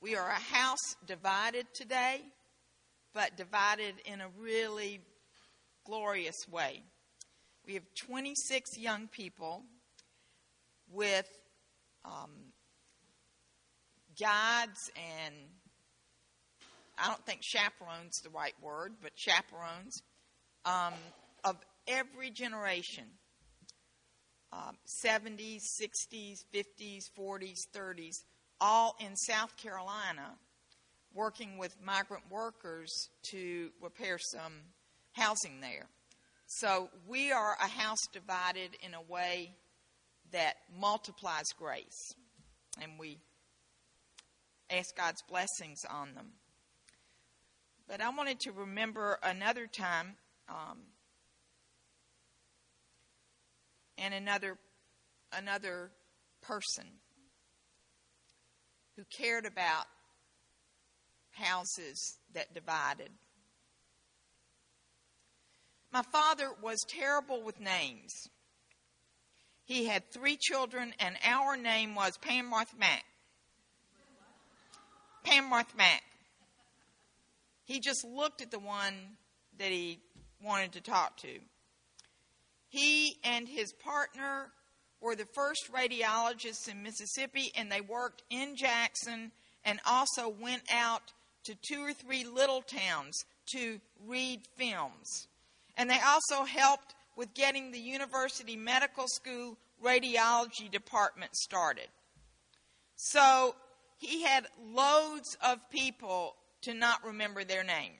We are a house divided today, but divided in a really glorious way. We have 26 young people with guides and, I don't think chaperone's the right word, but chaperones of every generation, 70s, 60s, 50s, 40s, 30s, all in South Carolina, working with migrant workers to repair some housing there. So we are a house divided in a way that multiplies grace, and we ask God's blessings on them. But I wanted to remember another time and another person who cared about houses that divided. My father was terrible with names. He had 3 children, and our name was Pammarth Mack. Pammarth Mack. He just looked at the one that he wanted to talk to. He and his partner were the first radiologists in Mississippi, and they worked in Jackson and also went out to 2 or 3 little towns to read films. And they also helped with getting the University Medical School radiology department started. So he had loads of people to not remember their name.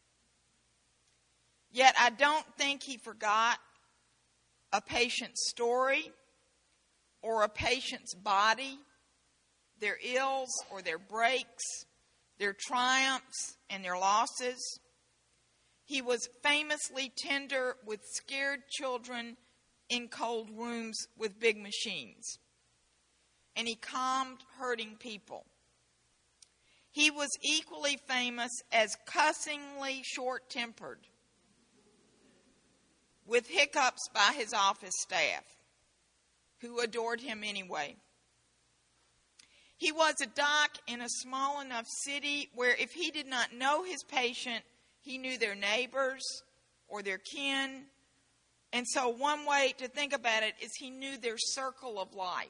Yet I don't think he forgot a patient's story or a patient's body, their ills or their breaks, their triumphs and their losses. He was famously tender with scared children in cold rooms with big machines. And he calmed hurting people. He was equally famous as cussingly short-tempered, with hiccups by his office staff, who adored him anyway. He was a doc in a small enough city where if he did not know his patient, he knew their neighbors or their kin. And so one way to think about it is he knew their circle of life.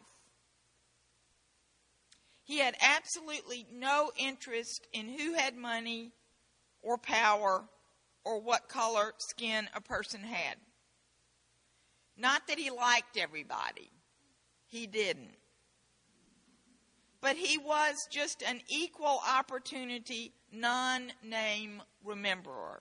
He had absolutely no interest in who had money or power or what color skin a person had. Not that he liked everybody. He didn't. But he was just an equal opportunity, non-name rememberer.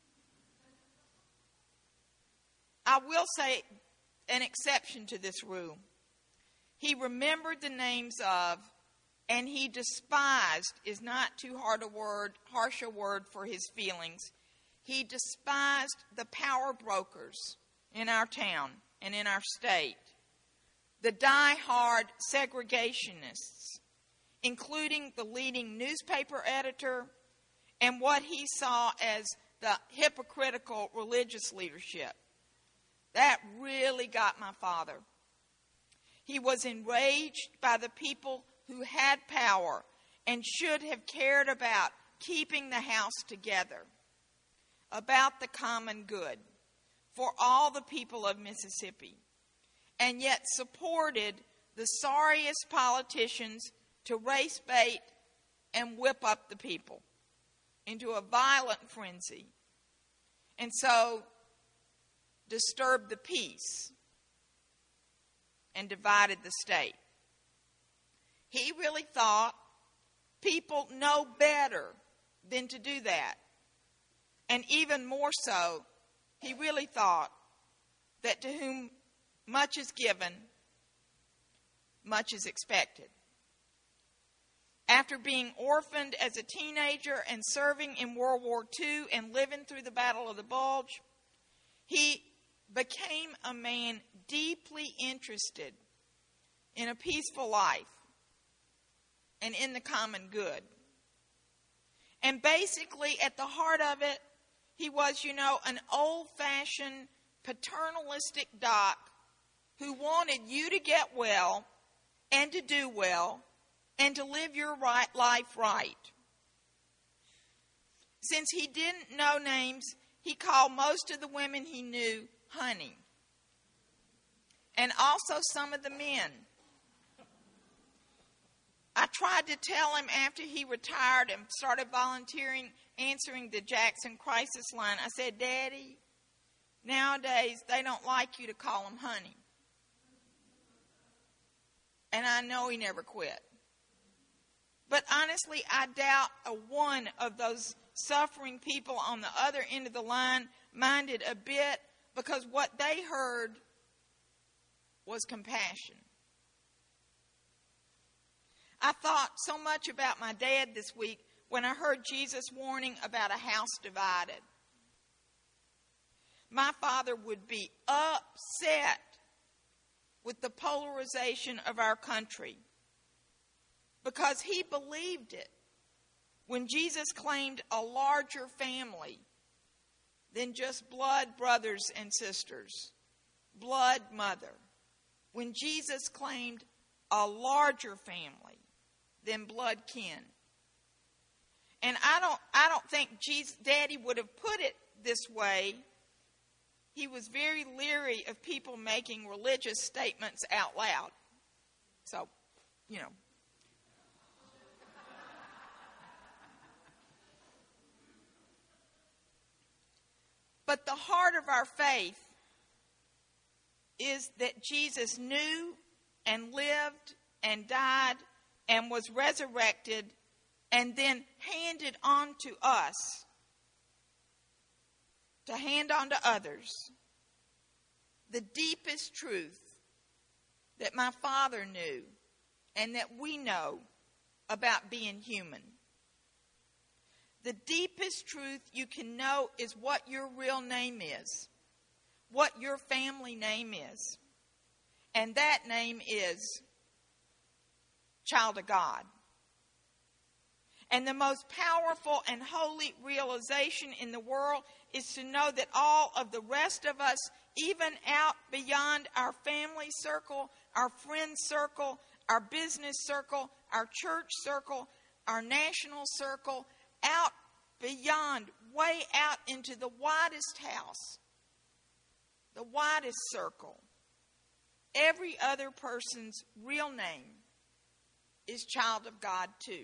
I will say an exception to this rule. He remembered the names of, and he despised, is not too harsh a word for his feelings. He despised the power brokers in our town and in our state, the die-hard segregationists, including the leading newspaper editor and what he saw as the hypocritical religious leadership. That really got my father. He was enraged by the people who had power and should have cared about keeping the house together, about the common good for all the people of Mississippi, and yet supported the sorriest politicians to race bait and whip up the people into a violent frenzy, and so disturbed the peace and divided the state. He really thought people know better than to do that. And even more so, he really thought that to whom much is given, much is expected. After being orphaned as a teenager and serving in World War II and living through the Battle of the Bulge, he became a man deeply interested in a peaceful life and in the common good. And basically, at the heart of it, he was, an old-fashioned paternalistic doc who wanted you to get well and to do well and to live your life right. Since he didn't know names, he called most of the women he knew honey, and also some of the men. I tried to tell him after he retired and started volunteering, answering the Jackson Crisis Line. I said, Daddy, nowadays they don't like you to call them honey. And I know he never quit. But honestly, I doubt one of those suffering people on the other end of the line minded a bit, because what they heard was compassion. I thought so much about my dad this week when I heard Jesus' warning about a house divided. My father would be upset with the polarization of our country, because he believed it when Jesus claimed a larger family than just blood brothers and sisters, blood mother. When Jesus claimed a larger family than blood kin. And I don't think Daddy would have put it this way. He was very leery of people making religious statements out loud. So, you know. But the heart of our faith is that Jesus knew and lived and died and was resurrected and then handed on to us to hand on to others the deepest truth that my Father knew and that we know about being human. The deepest truth you can know is what your real name is, what your family name is. And that name is child of God. And the most powerful and holy realization in the world is to know that all of the rest of us, even out beyond our family circle, our friend circle, our business circle, our church circle, our national circle, out beyond, way out into the widest house, the widest circle, every other person's real name is child of God too.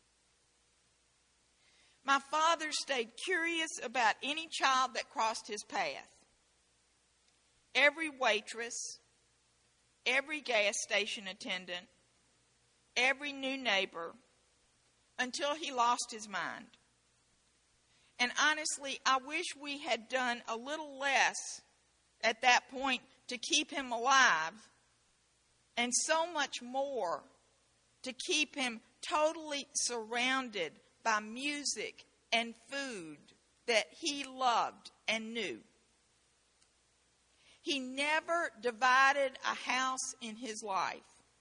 My father stayed curious about any child that crossed his path. Every waitress, every gas station attendant, every new neighbor, until he lost his mind. And honestly, I wish we had done a little less at that point to keep him alive, and so much more to keep him totally surrounded by music and food that he loved and knew. He never divided a house in his life.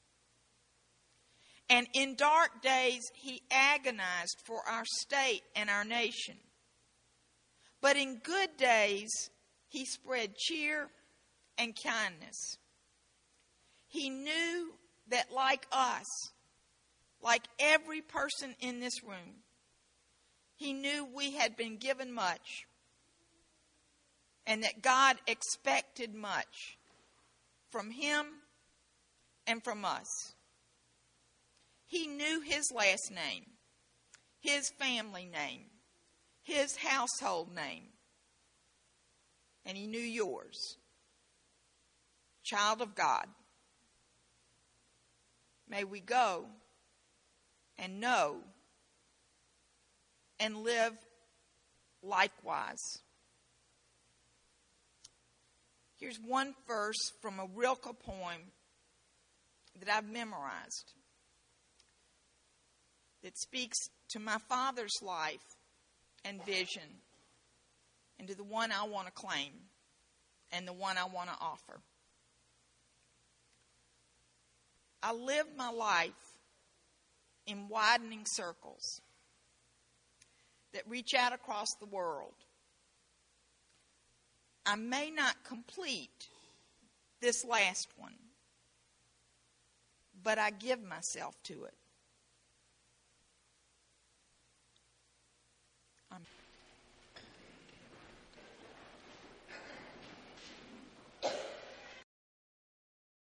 And in dark days, he agonized for our state and our nation. But in good days, he spread cheer and kindness. He knew that like us, like every person in this room, he knew we had been given much and that God expected much from him and from us. He knew his last name, his family name, his household name, and he knew yours. Child of God. May we go and know and live likewise. Here's one verse from a Rilke poem that I've memorized that speaks to my father's life and vision, and to the one I want to claim and the one I want to offer. I live my life in widening circles that reach out across the world. I may not complete this last one, but I give myself to it.